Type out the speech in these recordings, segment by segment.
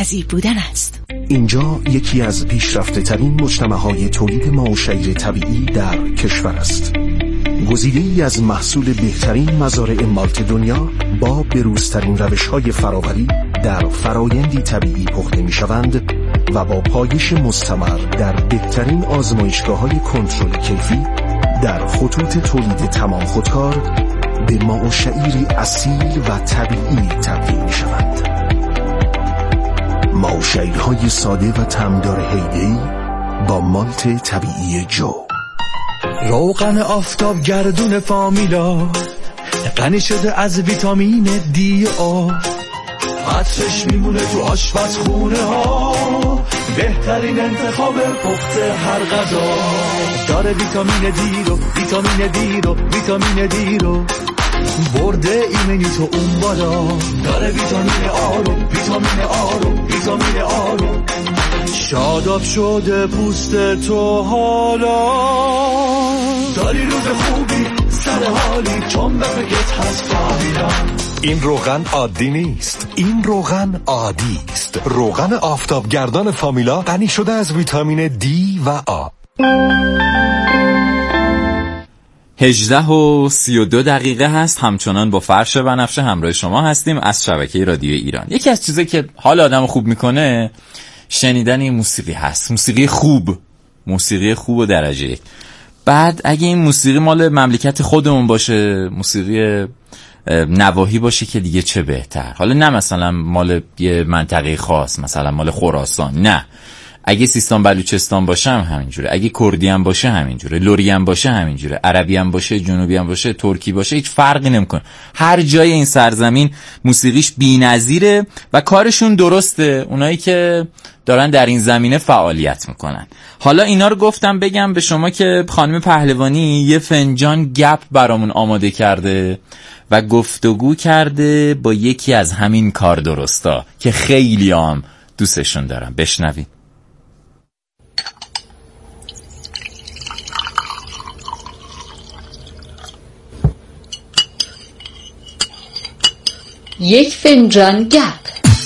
پذیر بودن است. اینجا یکی از پیشرفته ترین مجتمع‌های تولید ماء و شیر طبیعی در کشور است. گزیده‌ای از محصول بهترین مزارع مالت دنیا با بروزترین روش‌های فراوری در فرایندی طبیعی پخته می‌شوند و با پایش مستمر در بهترین آزمایشگاه‌های کنترل کیفی در خطوط تولید تمام خودکار به ماء و شعیری اصیل و طبیعی تبدیل می‌شوند. ماء و شعیرهای ساده و طعمدار هیدی با مالت طبیعی جو. روغن آفتاب گردون فامیلا غنی شده از ویتامین دی آ، عطرش میمونه تو آشپزخونه ها، بهترین انتخاب پخت هر غذا. داره ویتامین دی رو برده ایمنی تو اون بالا. داره ویتامین آ رو شاداب شده پوست تو حالا. داری روز خوبی سر حالی چون بفکت هست فامیلا. این روغن عادی نیست، این روغن عادی است. روغن آفتابگردان فامیلا غنی شده از ویتامین دی و آ. 18:32 هست. همچنان با فرش بنفشه همراه شما هستیم از شبکه رادیو ایران. یکی از چیزایی که حال آدمو خوب میکنه شنیدن این موسیقی هست. موسیقی خوب و درجه یک. بعد اگه این موسیقی مال مملکت خودمون باشه، موسیقی نواحی باشه که دیگه چه بهتر. حالا نه مثلا مال یه منطقه خاص، مثلا مال خراسان، نه. اگه سیستان بلوچستان باشه هم همینجوره، اگه کردی هم باشه همینجوره، لری هم باشه همینجوره، عربی هم باشه، جنوبی هم باشه، ترکی باشه، هیچ فرقی نمیکنه. هر جای این سرزمین موسیقیش بی‌نظیره و کارشون درسته، اونایی که دارن در این زمینه فعالیت میکنن. حالا اینا رو گفتم بگم به شما که خانم پهلوانی یه فنجان گپ برامون آماده کرده و گفتگو کرده با یکی از همین کار درستا که خیلی هم دوستشون دارم. بشنوید. یک فنجان گپ.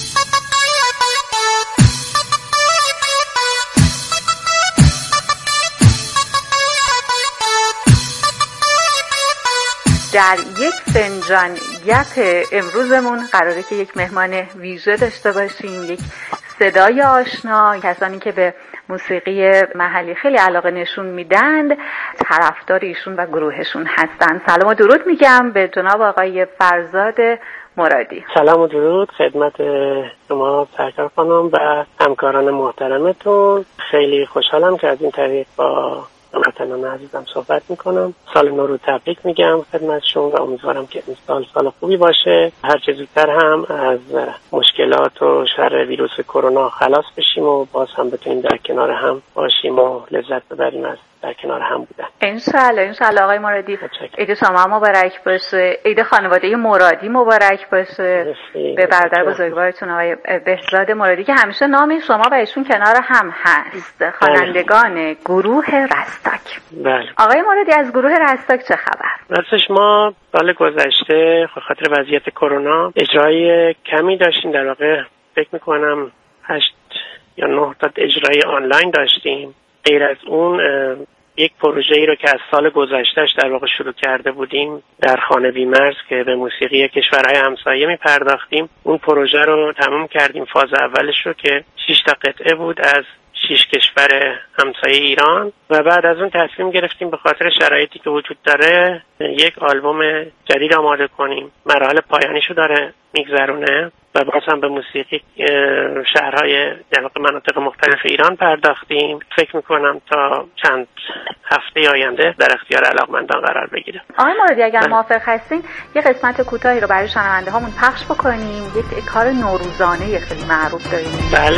در یک فنجان گپ امروزمون قراره که یک مهمان ویژه داشته باشیم، یک صدای آشنا، کسانی که به موسیقی محلی خیلی علاقه نشون میدند، طرفدار ایشون و گروهشون هستند. سلام و درود میگم به جناب آقای فرزاد مرادی. سلام و درود خدمت شما سرکار خانم و همکاران محترمتون. خیلی خوشحالم که از این طریق با هموطنان عزیزم صحبت میکنم. سال نو رو تبریک میگم خدمتشون و امیدوارم که این سال خوبی باشه. هر چه زودتر هم از مشکلات و شر ویروس کرونا خلاص بشیم و باز هم بتونیم در کنار هم باشیم و لذت ببریم از در کنار هم بودن. انشالله آقای مرادی. عید شما مبارک باشه، عید خانواده مرادی مبارک باشه. به برادر بزرگوارتون آقای بهزاد مرادی که همیشه نام شما و ایشون کنار هم هست، خوانندگان گروه رستاک. بله. آقای مرادی از گروه رستاک چه خبر؟ راستش ما سال گذشته خاطر وضعیت کرونا اجرای کمی داشتیم، در واقع فکر میکنم 8 یا 9 تا اجرای آنلاین داشتیم. غیر از اون یک پروژه‌ای رو که از سال گذشتهش در واقع شروع کرده بودیم در خانه بی‌مرز که به موسیقی کشورهای همسایه می‌پرداختیم، اون پروژه رو تمام کردیم. فاز اولش رو که 6 تا قطعه بود از 6 کشور همسایه ایران و بعد از اون تصمیم گرفتیم به خاطر شرایطی که وجود داره یک آلبوم جدید آماده کنیم. مراحل پایانیشو داره میگذرونه و باز هم به موسیقی شهرهای در واقع مناطق مختلف ایران پرداختیم. فکر میکنم تا چند هفته آینده در اختیار علاقمندان قرار بگیره. آقای مرادی اگر موافق هستین یه قسمت کوتاهی رو برای شنونده هامون پخش بکنیم. یک کار نوروزانه خیلی معروف داریم. بله.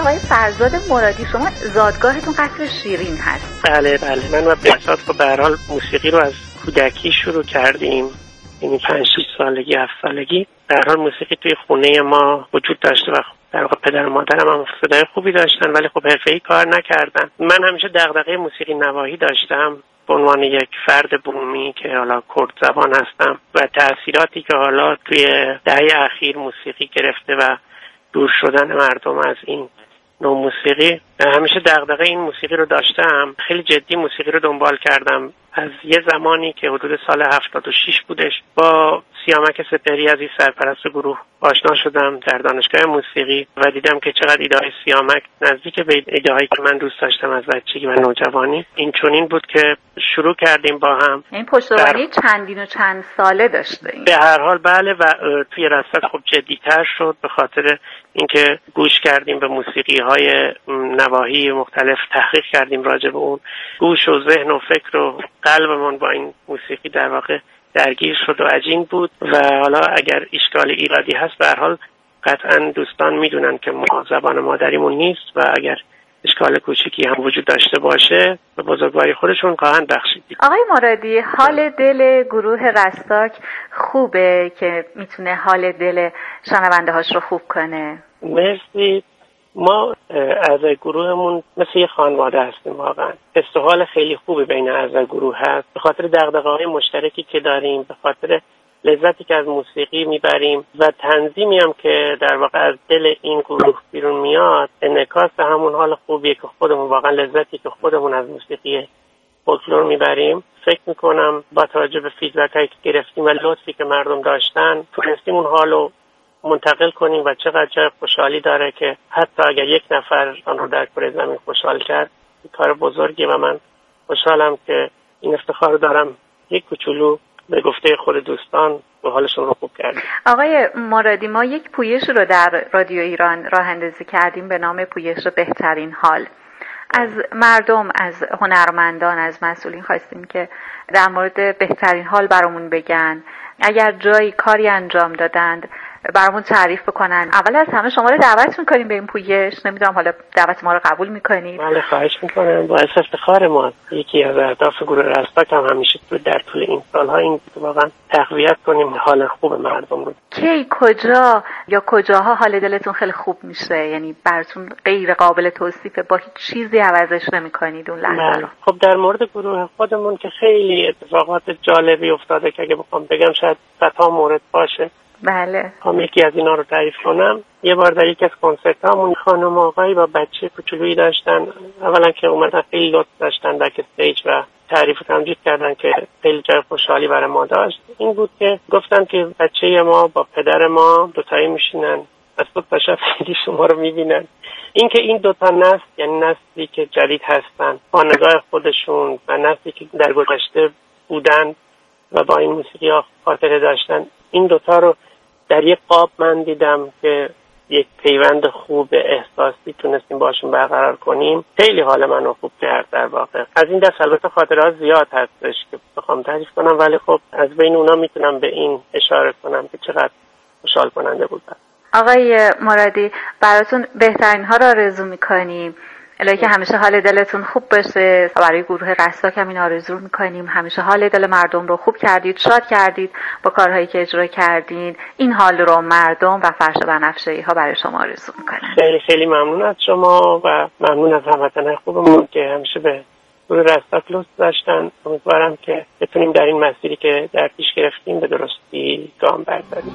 آقای فرزاد مرادی، شما زادگاهتون قصر شیرین هست. بله من و بهزاد به هر حال موسیقی رو از کودکی شروع کردیم، یعنی 5-6 سالگی 7 سالگی به هر حال موسیقی توی خونه ما وجود داشته و در واقع پدر و مادرم هم صدای خوبی داشتن ولی خب حرفه‌ای کار نکردن. من همیشه دغدغه موسیقی نواحی داشتم به عنوان یک فرد بومی که حالا کرد زبان هستم و تأثیراتی که حالا توی دهه اخیر موسیقی گرفته و دور شدن مردم از این نوع موسیقی، همیشه دغدغه این موسیقی رو داشتم. خیلی جدی موسیقی رو دنبال کردم از یه زمانی که حدود سال 76 بودش. با سیامک سپهری عزیز سرپرست گروه آشنا شدم در دانشگاه موسیقی و دیدم که چقدر ایده‌های سیامک نزدیک به ایده‌هایی که من دوست داشتم از بچگی و نوجوانی. این چنین بود که شروع کردیم با هم. این پشتوانه چندین و چند ساله داشته این. به هر حال بله، و توی رصد خب جدی‌تر شد به خاطر اینکه گوش کردیم به موسیقی‌های نواحی مختلف، تحقیق کردیم راجع به اون. گوش و ذهن و فکر و قلبمون با این موسیقی در واقع درگیر شد و عجین بود. و حالا اگر اشکال ایرادی هست به هر حال قطعا دوستان میدونن که ما زبان مادریمون نیست و اگر اشکال کوچیکی هم وجود داشته باشه به بزرگواری خودشون خواهند بخشید. آقای مرادی، حال دل گروه رستاک خوبه که میتونه حال دل شنونده هاش رو خوب کنه؟ مرسی. ما اعضای گروهمون مثل یه خانواده هستیم واقعا. حال خیلی خوبی بین اعضای گروه هست به خاطر دغدغه‌های مشترکی که داریم، به خاطر لذتی که از موسیقی میبریم و تنظیمی هم که در واقع از دل این گروه بیرون میاد انعکاس همون حال خوبیه که خودمون واقعا لذتی که خودمون از موسیقی فولکلور میبریم. فکر میکنم با توجه به فیدبکایی که گرفتیم و لطفی که مردم داشتن تونستیم اون حالو منتقل کنیم و چقدر خوشحالی داره که حتی اگر یک نفر آن رو در کره زمین خوشحال کرد این کار بزرگیه و من خوشحالم که این افتخار رو دارم یک کوچولو به گفته خود دوستان و حالشون رو خوب کردیم. آقای مرادی، ما یک پویش رو در رادیو ایران راه اندازی کردیم به نام پویش بهترین حال. از مردم، از هنرمندان، از مسئولین خواستیم که در مورد بهترین حال برامون بگن. اگر جایی کاری انجام دادند برامون تعریف بکنن. اول از همه شما رو دعوت میکنیم به این پویش. نمیدونم حالا دعوت ما رو قبول میکنید؟ بله خواهش میکنم. باعث افتخار ما. یکی از اهداف گروه رستاک هم همیشه در طول این سالها این واقعا تقویت کنیم حال خوب مردم رو. کی، کجا یا کجاها حال دلتون خیلی خوب میشه؟ یعنی براتون غیر قابل توصیفه، با هیچ چیزی عوضش نمیکنید اون لحظه رو؟ خب در مورد گروه خودمون که خیلی اتفاقات جالبی افتاده که اگه بخوام بگم شاید صدها مورد باشه. بله. یکی از اینا رو تعریف کنم. یه بار در یک از کنسرتامون خانم و آقایی با بچه کوچولویی داشتن. اولا که اومدن خیلی لطف داشتن بک استیج و تعریف و تمجید کردن که خیلی جای خوشحالی برای ما داشت. این بود که گفتن که بچه ما با پدر ما دوتایی میشینن، از صبح تا شب خیلی شما رو میبینن. این که این دوتا نسل، یعنی نسلی که جدید هستن با نگاه خودشون و نسلی که در گذشته بودن و با این موسیقی ها خاطره داشتن، این دوتا رو در یک قاب من دیدم که یک پیوند خوب احساسی تونستیم باشون برقرار کنیم. خیلی حال منو خوب کرد در واقع. از این دست البته خاطرات زیاد هستش که بخوام تعریف کنم، ولی خب از بین اونا میتونم به این اشاره کنم که چقدر خوشحال کننده بود. آقای مرادی، براتون بهترین ها رو آرزو میکنیم. الهی که همیشه حال دلتون خوب باشه. برای گروه رستاک هم این آرزو میکنیم. همیشه حال دل مردم رو خوب کردید، شاد کردید با کارهایی که اجرا کردین. این حال رو مردم و فرش بنفشه‌ای ها برای شما آرزو میکنن. خیلی خیلی ممنون از شما و ممنون از هموطنان خوبمون که همیشه به گروه رستاک لطف داشتن. امیدوارم که بتونیم در این مسیری که در پیش گرفتیم به درستی گام برداریم.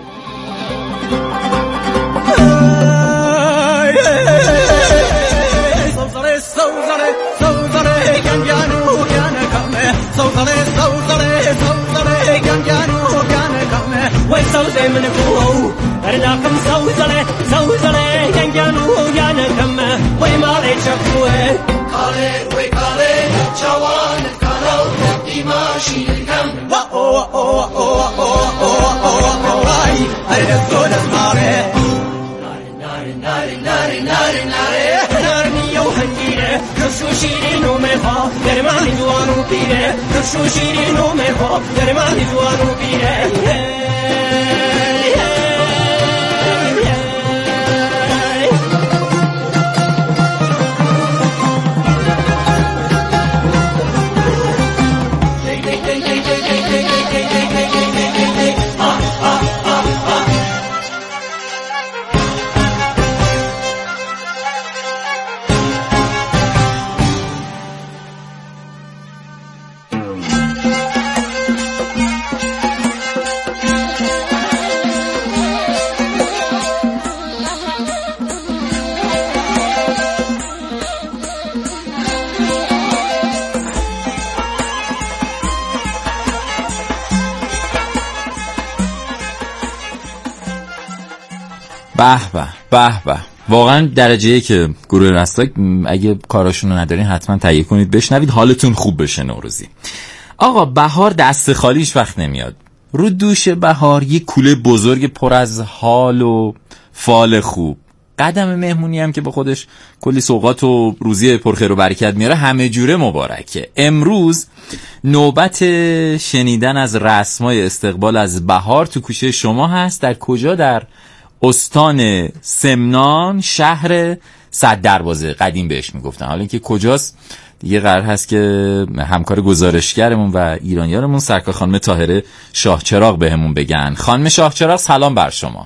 به به به به. واقعا درجه‌ای که گروه رستاک اگه کاراشون رو ندارین حتما تهیه کنید بشنوید، حالتون خوب بشه نوروزی. آقا بهار دست خالیش وقت نمیاد. رو دوش بهار یه کوله بزرگ پر از حال و فال خوب، قدم مهمونی هم که با خودش کلی سوغات و روزی پرخیر و برکت میاره، همه جوره مبارکه. امروز نوبت شنیدن از رسمای استقبال از بهار تو کوچه شما هست. در کجا؟ در استان سمنان، شهر صد دروازه قدیم بهش میگفتن. حالا اینکه کجاست دیگه قرار هست که همکار گزارشگرمون و ایرانیارمون سرکار خانم طاهره شاهچراغ بهمون بگن. خانم شاهچراغ سلام بر شما.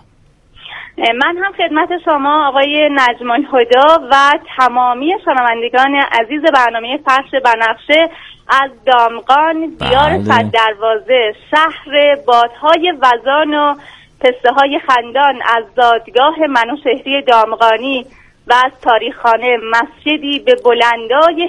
من هم خدمت شما آقای نجم الهدی و تمامی شنوندگان عزیز برنامه فرش بنفشه از دامغان، دیار صد دروازه، شهر بادهای وزان و پسته های خندان، از دادگاه منوشهری دامغانی و از تاریخخانه مسجدی به بلندای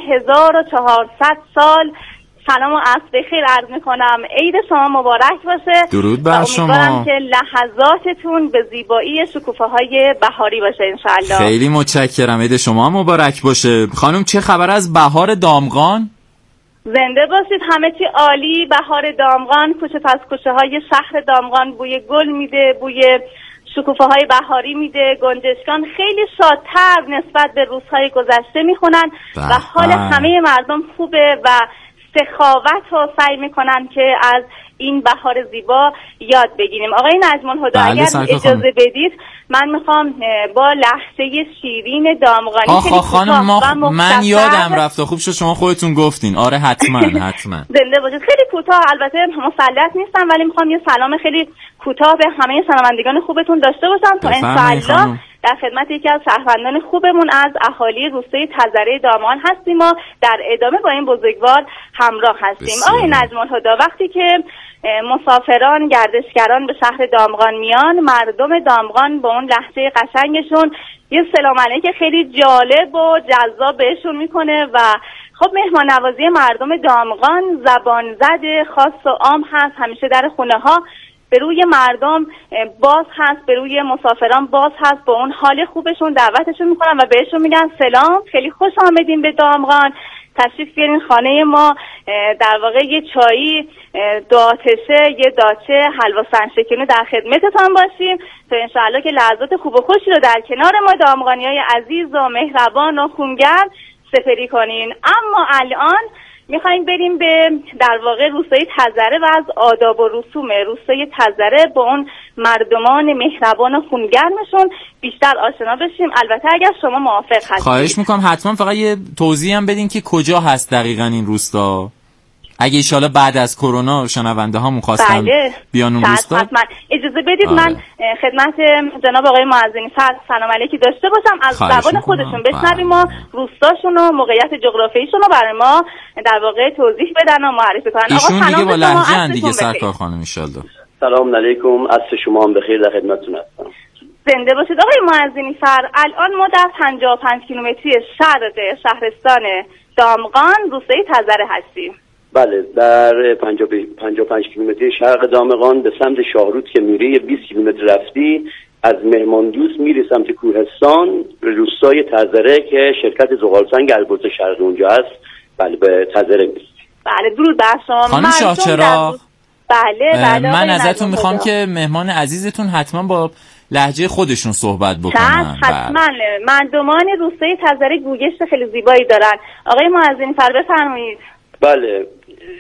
1400 سال سلام و عصر بخیر عرض میکنم. عید شما مبارک باشه. درود بر شما. امیدوارم که لحظاتتون به زیبایی شکوفه‌های بهاری باشه انشالله. خیلی متشکرم. عید شما مبارک باشه. خانم چه خبر از بهار دامغان؟ زنده باشید. همه چی عالی. بهار دامغان کوچه پس کوچه های شهر دامغان بوی گل میده، بوی شکوفه‌های بهاری میده. گنجشکان خیلی شادتر نسبت به روزهای گذشته میخونن و حال همه مردم خوبه و سخاوت رو سعی میکنن که از این بهار زیبا یاد بگیریم. آقای نجم الهدی اگر اجازه بدید من میخوام با لحظه شیرین دامغانی خانم من یادم رفت. خوب شد شما خودتون گفتین. آره حتما حتما. زنده باشید. خیلی کوتاه، البته مسلط نیستم ولی میخوام یه سلام خیلی کوتاه به همه شنوندگان خوبتون داشته باشم تا انشالله در خدمت یکی از شهروندان خوبمون از اهالی روستای تزره دامغان هستیم و در ادامه با این بزرگوار همراه هستیم. آقای نجم الهدی وقتی که مسافران گردشگران به شهر دامغان میان، مردم دامغان با اون لهجه قشنگشون یه سلام علیک خیلی جالب و جذاب بهشون میکنه و خب مهمان نوازی مردم دامغان زبان زد خاص و عام هست. همیشه در خونه ها به روی مردم باز هست، به روی مسافران باز هست، با اون حال خوبشون دعوتشون میکنن و بهشون میگن سلام، خیلی خوش آمدین به دامغان، تشریف بیارین خانه ما. در واقع یه چایی، دو آتشه، یه داچه حلوا سنجشکنی در خدمتتان باشیم تا انشاءالله که لحظات خوب و خوشی رو در کنار ما دامغانیای عزیز و مهربان و خونگرم سپری کنین. اما الان میخوایم بریم به در واقع روستای تزره و از آداب و رسوم روستای تزره با اون مردمان مهربان و خونگرمشون بیشتر آشنا بشیم. البته اگر شما موافق هستید. خواهش میکنم حتما فقط یه توضیح هم بدین که کجا هست دقیقاً این روستا، اگه ایشالا بعد از کرونا شنونده ها مخواستن بیان اون روستا. حتما اجازه بدید من خدمت جناب آقای معززنی سلام علیکی داشته باشم، از زبان خودشون بشنویم و روستاشون و موقعیت جغرافیاییشون رو برای ما در واقع توضیح بدن و معرفی کنن. ایشون دیگه با لهجه دیگه سرکار خانم ان شاء الله. سلام علیکم، عصر شما هم بخیر، در خدمتتون هستم. زنده باشید آقای معززنی فر. الان ما در 55 کیلومتری شرق شهرستان دامغان روستای تزره هستیم. بله، در 55 کیلومتری شرق دامغان به سمت شاهرود که میری 20 کیلومتر رفتی از مهماندوست میری سمت کوهستان، روستای تزره که شرکت زغالسنگ البرز شرقی اونجا هست. بله به تزره میرسی. بله درود بر شما خانم شاهچراغ. بله من ازتون میخوام که مهمان عزیزتون حتما با لهجه خودشون صحبت بکنن. حتما. مردمان روستای تزره گویش خیلی زیبایی دارن. آقای معززنی فر بفرمایید. بله،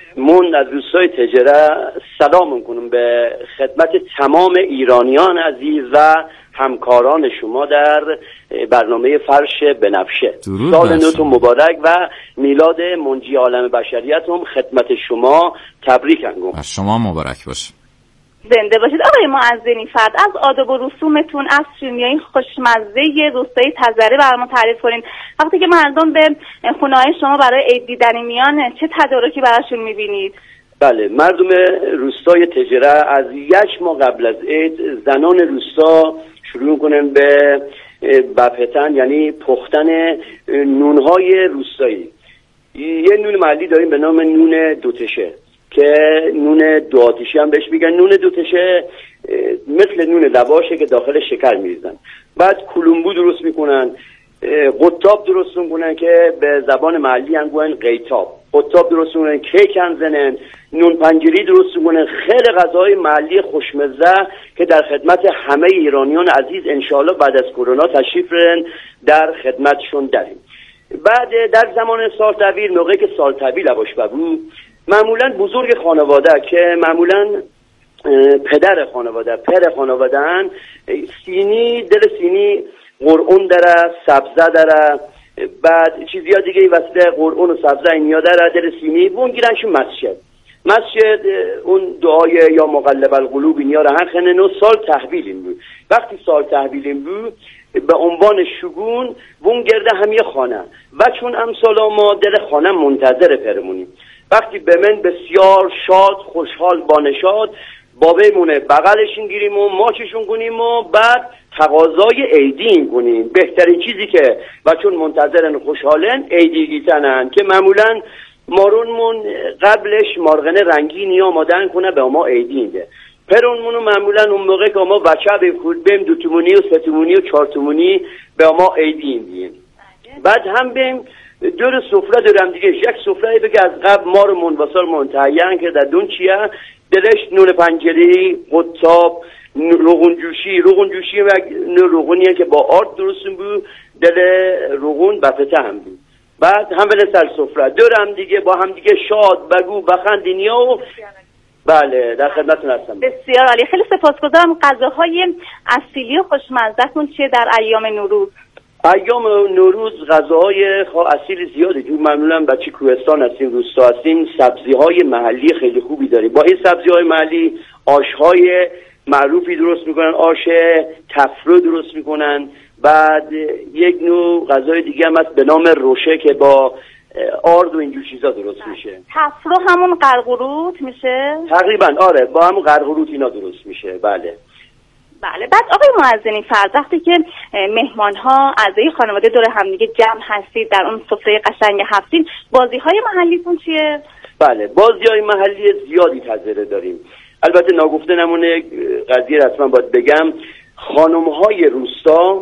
من از روستای تجره سلام میکنم به خدمت تمام ایرانیان عزیز و همکاران شما در برنامه فرش بنفشه. سال نوتون مبارک و میلاد منجی عالم بشریت هم خدمت شما تبریک انگم. شما مبارک باشه. زنده باشید آقای معززنی فرد. از آداب و رسومتون، از شیرینی‌های خوشمزه روستای تزره برام تعریف کنین. وقتی که مردم به خونه‌های شما برای عید دیدن میان چه تدارکی براشون می‌بینید؟ بله، مردم روستای تجره از 1 ماه قبل از عید زنان روستا شروع کنن به بپتن، یعنی پختن نون‌های روستایی. یه نون محلی داریم به نام نون دوتشه که نون دو آتیشی هم بهش میگن. نون دوتشه مثل نون لواشه که داخل شکر میریزن. بعد کلومبو درست میکنن، قطاب درست میکنن که به زبان محلی هم گوین قیتاب، قطاب درست میکنن، کیک هم زنن، نون پنجری درست میکنن، خیلی غذاهای محلی خوشمزه که در خدمت همه ایرانیان عزیز انشاءالله بعد از کرونا تشریف رن در خدمتشون داریم. بعد در زمان سال طویل، موقعی که سال طویل باش بود، معمولا بزرگ خانواده که معمولا پدر خانواده هن، سینی دل سینی قرعون داره، سبزه داره، بعد چیزی ها دیگه وسیله قرعون و سبزه اینیا داره، دل سینی بون گیرنشون مسجد اون دعای یا مقلب القلوب اینیا رو هر خنن و سال تحویلیم بود. وقتی سال تحویلیم بود به عنوان شگون بون گرده همیه خانه و چون امثال ما دل خانه منتظر پرمونیم. وقتی به من بسیار شاد خوشحال بانشاد بابیمونه بغلشون گیریم و ماچشون کنیم و بعد تقاضای عیدی کنیم. بهترین چیزی که و چون منتظرن خوشحالن عیدی گیتنن که معمولا مارونمون قبلش مارغنه رنگینی آمادن کنه به ما عیدی اینده. پرونمونو معمولا اون موقع که ما بچه بیم 2 تومونی و 3 تومونی و 4 تومونی به ما عیدی ایندیم. بعد هم بیم دور سفره دارم دیگه، یک سفره بگه از قبل ما رو منبسال منتهیان که در دون چیه دلش نون پنجری، قطاب، روغن جوشی و روغنیه که با آرد درستون بود، دل روغن بفته هم بود. بعد هم بله سر سفره دارم دیگه با هم دیگه شاد بگو بخندینیا و بله در خدمتتون هستم. بسیار عالی، خیلی سپاسگزارم. غذاهای اصیلی و خوشمزه‌تون چیه در ایام نوروز؟ ایام نوروز غذاهای اصیل زیاده که معمولا بچه کوهستان هستیم، روستا هستیم، سبزی‌های محلی خیلی خوبی داریم. با این سبزی‌های محلی آش‌های معروفی درست میکنن، آش تفرو درست میکنن. بعد یک نوع غذای دیگه هم هست به نام روشه که با آرد و اینجور چیزا درست میشه. تفرو همون قرقروت میشه؟ تقریبا آره، با همون قرقروت اینا درست میشه. بله. بعد آقای مؤذنی فرض وقتی که مهمان ها اعضای خانواده دور هم دیگه جمع هستید در اون سفره قشنگ هفتین، بازی های محلیتون چیه؟ بله، بازی های محلی زیادی تجربه داریم. البته ناگفته نمونه قضیه رسما باید بگم، خانم های روستا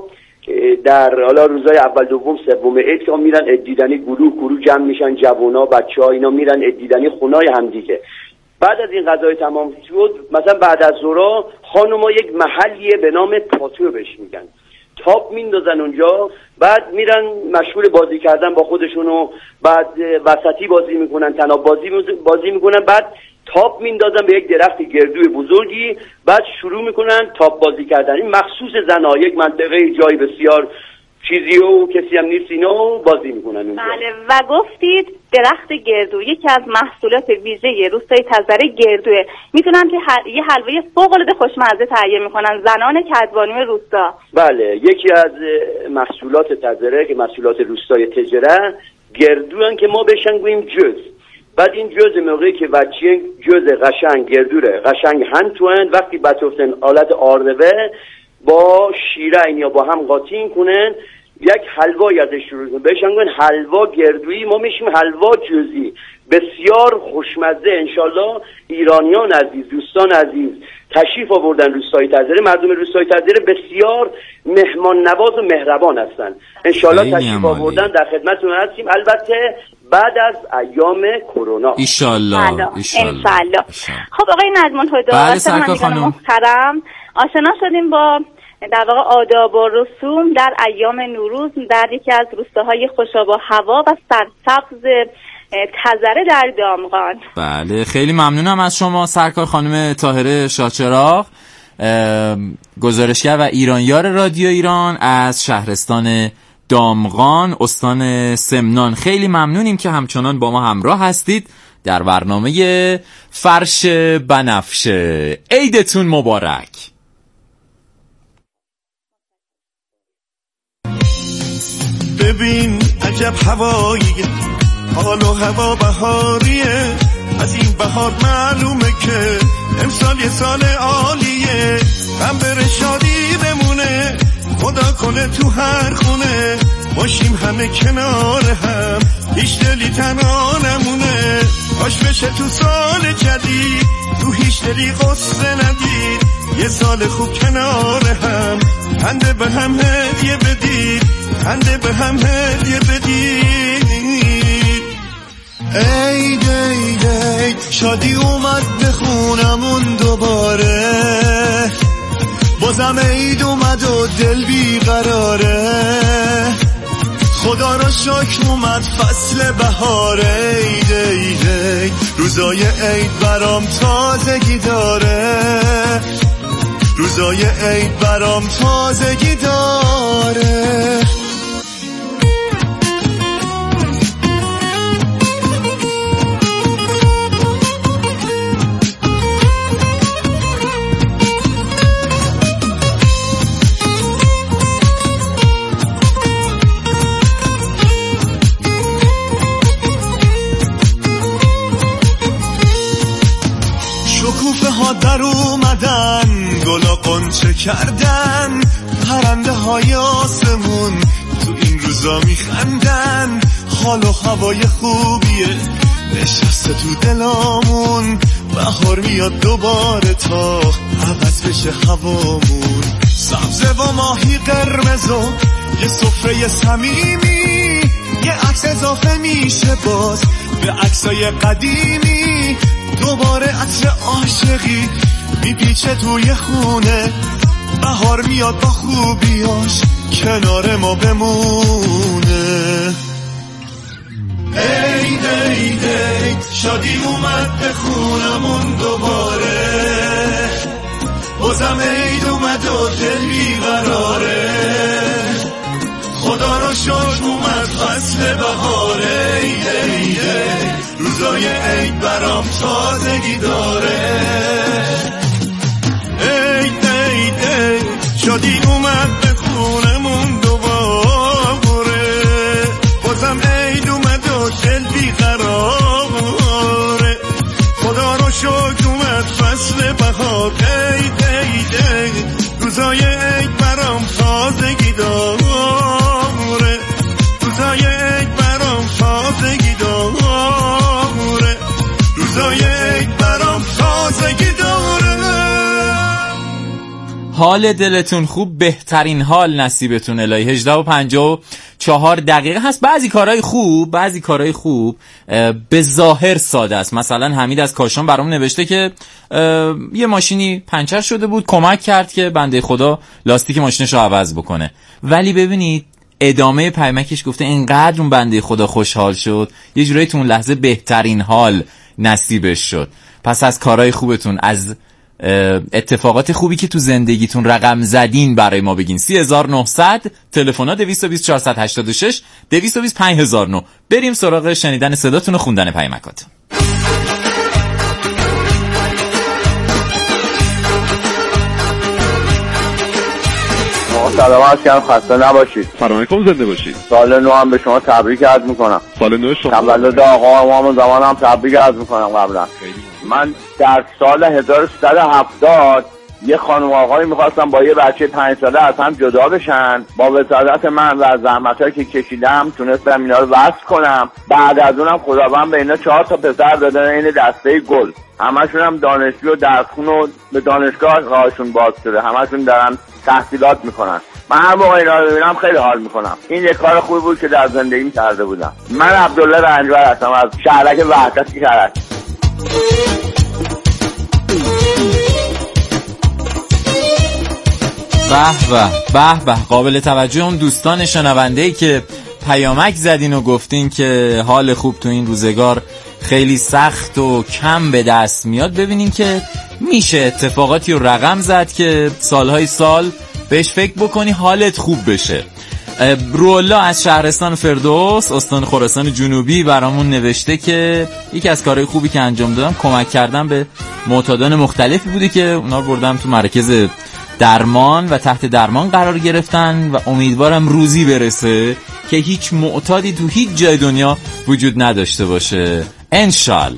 در حالا روزای اول دوم سوم عید که میرن عید دیدنی، گروه جمع میشن، جوونا بچه‌ها اینا میرن عید دیدنی خونه‌های همدیگه. بعد از این غذای تمام شد مثلا بعد از ظهر خانم‌ها یک محلیه به نام پاتو بهش میگن، تاپ میندازن اونجا، بعد میرن مشغول بازی کردن با خودشونو، بعد وسطی بازی میکنن، تناب بازی میکنن، بعد تاپ میندازن به یک درخت گردوی بزرگی، بعد شروع میکنن تاپ بازی کردن. این مخصوص زنها، یک منطقه جای بسیار چیزی و کسی هم نیست، اینا بازی میکنن اونجا. بله، و گفتید درخت گردو یکی از محصولات ویژه روستای تزره گردوه. میتونم که یه حلوه فوق العاده خوشمزه تهیه میکنن زنان کدبانوی روستا. بله، یکی از محصولات تزره که محصولات روستای تجره گردوان که ما بهشون گوییم جز. بعد این جز موقعی که بچه جز قشنگ گردوره قشنگ هنتوان وقتی بتوفتن آلت آردوه با شیره یا با هم قاطی کنن یک حلوایی ازش شروع کنن، بهش میگن حلوا گردویی، ما میشیم حلوا جزی. بسیار خوشمزه. انشالله ایرانیان عزیز، دوستان عزیز تشریف آوردن روستای تزره، مردم روستای تزره بسیار مهمان نواز و مهربان هستن. انشالله تشریف آوردن در خدمتتون هستیم، البته بعد از ایام کرونا. ایشالله. خب آقای نجمان هدا، محترم، آشنا شدیم با در واقع آداب و رسوم در ایام نوروز در یکی از روستاهای خوشاب و هوا و سرسبز تزره در دامغان. بله، خیلی ممنونم از شما سرکار خانم طاهره شاهچراغ، گزارشگر و ایرانیار رادیو ایران از شهرستان دامغان استان سمنان. خیلی ممنونیم که همچنان با ما همراه هستید در برنامه فرش بنفشه. عیدتون مبارک. ببین عجب هوایی، حال و هوا بهاریه، از این بهار معلومه که امسال یه سال عالیه. غم بره شادی بمونه، خدا کنه تو هر خونه باشیم همه کنار هم، هیچ دلی تنها نمونه. کاش بشه تو سال جدید تو هیچ دلی غصه ندید، یه سال خوب کنار هم، خنده به هم هدیه بدید، خنده به هم هدیه بدید. عید عید عید شادی اومد به خونمون دوباره، بازم عید اومد و دل بیقراره. خدا را شکر اومد فصل بهاره. عید عید عید روزای عید برام تازگی داره، روزای عید برام تازگی داره. شکوفه ها در اومدن، گلا قنچه کردن، پرنده های آسمون تو این روزا میخندن. حال و هوای خوبیه نشسته تو دلامون، بهار میاد دوباره تا عوض بشه هوامون. سبزه و ماهی قرمز و یه سفره صمیمی، یه عکس اضافه میشه باز به عکسای قدیمی. دوباره عطر عاشقی میپیچه توی خونه، بهار میاد با خوبیاش کنار ما بمونه. عید عید عید شادی اومد به خونمون دوباره، بازم عید اومد و دل بیقراره. خدا را شکر اومد فصل بهاره. عید عید عید روزای عید برام تازگی داره. عید عید عید شادی اومد به خونمون دوباره، بازم عید اومد و دل بیقراره. خدا را شکر اومد فصل بهار. عید عید عید روزای عید برام تازگی داره، روزای عید برام تازگی داره، روزای عید برام تازگی داره. حال دلتون خوب، بهترین حال نصیبتون الهی. 18:54 هست. بعضی کارهای خوب به ظاهر ساده است. مثلا حمید از کاشان برام نوشته که یه ماشینی پنچر شده بود، کمک کرد که بنده خدا لاستیک ماشینش رو عوض بکنه. ولی ببینید ادامه پیامکش گفته اینقدر اون بنده خدا خوشحال شد، یه جورایی تو اون لحظه بهترین حال نصیبش شد. پس از کارهای خوبتون، از اتفاقات خوبی که تو زندگیتون رقم زدین برای ما بگین. 3900 تلفن‌ها 220 486 220 5009. بریم سراغ شنیدن صداتون و خوندن پیامکاتون. سلام عرض کردم، خسته نباشید. سلام علیکم، زنده باشید. سال نو هم به شما تبریک عرض میکنم. سال نو شما. تولد آقا ما همون زمان هم تبریک عرض میکنم. قبلا من در سال 1370 یه خانم آقایی میخواستم با یه بچه 5 ساله از هم جدا بشن. با وسادت من و زحمتایی که کشیدم تونستم اینا رو وصل کنم. بعد از اونم خداوند به اینا 4 تا پسر دادن، این دسته گل. همشون هم دانشجو و درسخون و به دانشگاه راهشون باز شده، همشون دارن تحصیلات میکنن. من هر موقع اینا رو ببینم خیلی حال میکنم. این یک کار خوبی بود که در زندگیم کرده بودم. من عبدالله رنجبر هستم از شهرک وحدت کرج. به قابل توجه اون دوستان شنونده‌ای که پیامک زدین و گفتین که حال خوب تو این روزگار خیلی سخت و کم به دست میاد. ببینین که میشه اتفاقاتی رو رقم زد که سالهای سال بهش فکر بکنی حالت خوب بشه. رولا از شهرستان فردوس استان خراسان جنوبی برامون نوشته که یکی از کارهای خوبی که انجام دادم کمک کردن به معتادان مختلفی بوده که اونا رو بردم تو مرکز درمان و تحت درمان قرار گرفتن و امیدوارم روزی برسه که هیچ معتادی تو هیچ جای دنیا وجود نداشته باشه انشالله.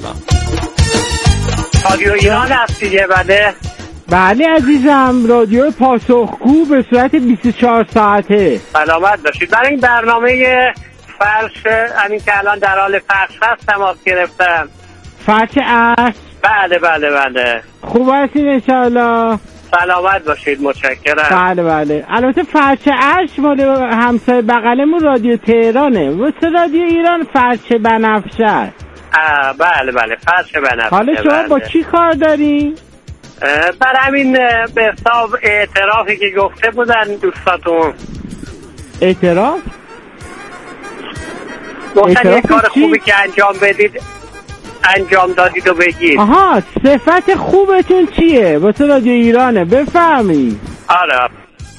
رادیو ایران هست دیگه؟ بله عزیزم، رادیو پاسخگو به صورت 24 ساعته. سلامت باشید. برای این برنامه فرش همین که الان در حال فرش هست تماس گرفتم. فرش است؟ بله. خوب هستین انشالله؟ سلامت باشید، متشکرم. بله البته فرش عرش مال همسایه بغلمون رادیو تهرانه، واسه رادیو ایران فرش بنفشه. بله فرش بنفشه. حالا شما با چی کار داری؟ بر همین به حساب اعترافی که گفته بودن دوستاتون. اعتراف؟ گفتن یه کار خوبی که انجام دادید و بگید. آها، صفت خوبتون چیه؟ واسه رادیو ایرانه، بفهمی. آره.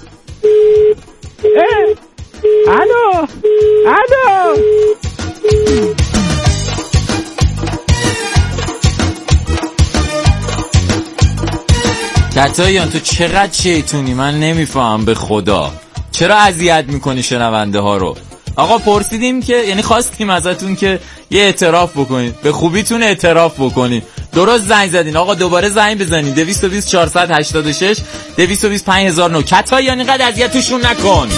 الو کتاییان تو چقدر شیطونی، من نمیفهم به خدا. چرا اذیت میکنی شنونده ها رو؟ آقا پرسیدیم که یعنی خواستیم ازتون که یه اعتراف بکنید، به خوبیتون اعتراف بکنید. درست زنگ زدین آقا، دوباره زنگ بزنید 220 486 220 5009. کتاییان اینقدر اذیتشون نکن.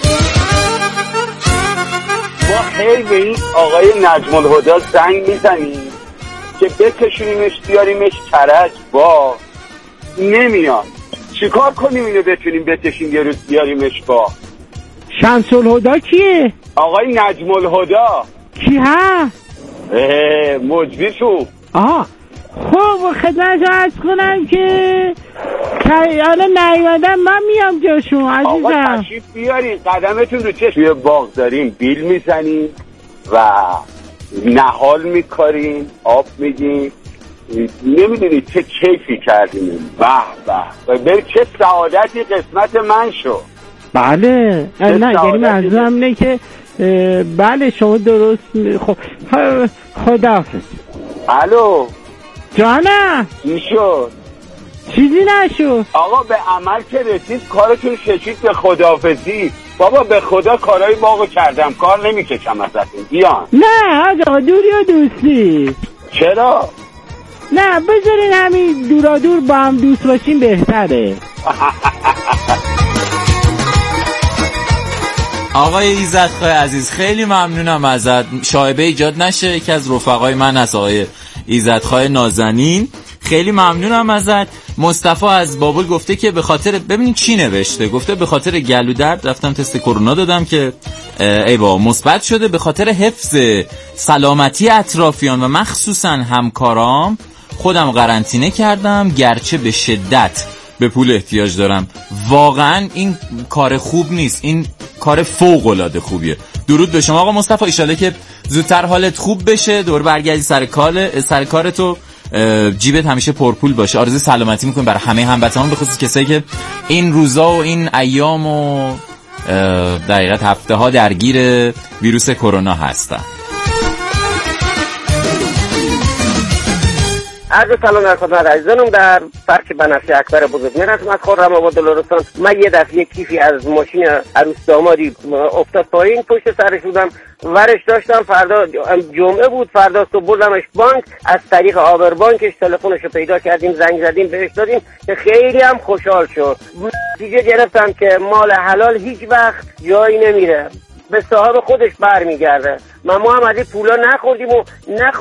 ما خیلی به این آقای نجم الهدی زنگ میزنیم که بکشونیمش بیاریمش کرج، با نمیاد. چیکار کنیم اینو بتونیم بکشیم بیاریمش با؟ شمس الهدی کیه؟ آقای نجم الهدی کی ها؟ مجری تو. آها خب خدمت عرض کنم که حالا نیومدم، من میام جاشون عزیزم. آقا تشریف بیارین، قدمتون رو چه توی باغ داریم بیل میزنیم و نهال میکاریم، آب میدیم، نمیدونید چه کیفی کردیم. به چه سعادتی قسمت من شد. بله نه یعنی منظورم اینه که بله شما درست. خب خداحافظ. الو جانم، چی شد؟ چیزی نشد آقا، به عمل که رسید کارتون کشید به خداحافظی. بابا به خدا کارهای باغو کردم، کار نمیکشم ازتون، بیان. نه آقا، دوری و دوستی. چرا؟ نه بذارین همین دورا دور با هم دوست باشیم بهتره. آقای ایزدخواه عزیز خیلی ممنونم ازت. شایبه ایجاد نشه، یکی از رفقای من هست آقای ایزدخواه نازنین. خیلی ممنونم ازت. مصطفی از بابل گفته که به خاطر، ببینید چی نوشته، گفته به خاطر گلو درد رفتم تست کرونا دادم که ای بابا مثبت شده. به خاطر حفظ سلامتی اطرافیان و مخصوصا همکارام خودم قرنطینه کردم، گرچه به شدت به پول احتیاج دارم. واقعا این کار خوب نیست، این کار فوق العاده خوبیه. درود به شما آقا مصطفی، ان شاءالله که زودتر حالت خوب بشه، دور برگردی سر کارتو، جیبت همیشه پرپول باشه. آرزوی سلامتی میکنیم برای همه هموطنان، به خصوص کسایی که این روزا و این ایام و دقیقاً هفته ها درگیر ویروس کرونا هستن. عرض سلام در خدمت عزیزانم. در فرش بنفشه اکبر بزرگمهر هستم از خرم آباد لرستان. من یه دفعه کیفی از ماشین عروس دامادی افتاد پایین، پشت سرش بودم، ورش داشتم. فردا جمعه بود، فردا صبح بردمش بانک، از طریق آبر بانکش تلفنشو پیدا کردیم، زنگ زدیم بهش دادیم که خیلی هم خوشحال شد. دیگه گرفتم که مال حلال هیچ وقت جایی نمیره، به صاحب خودش برمیگرده. ما هم از این پولا نخوردیم و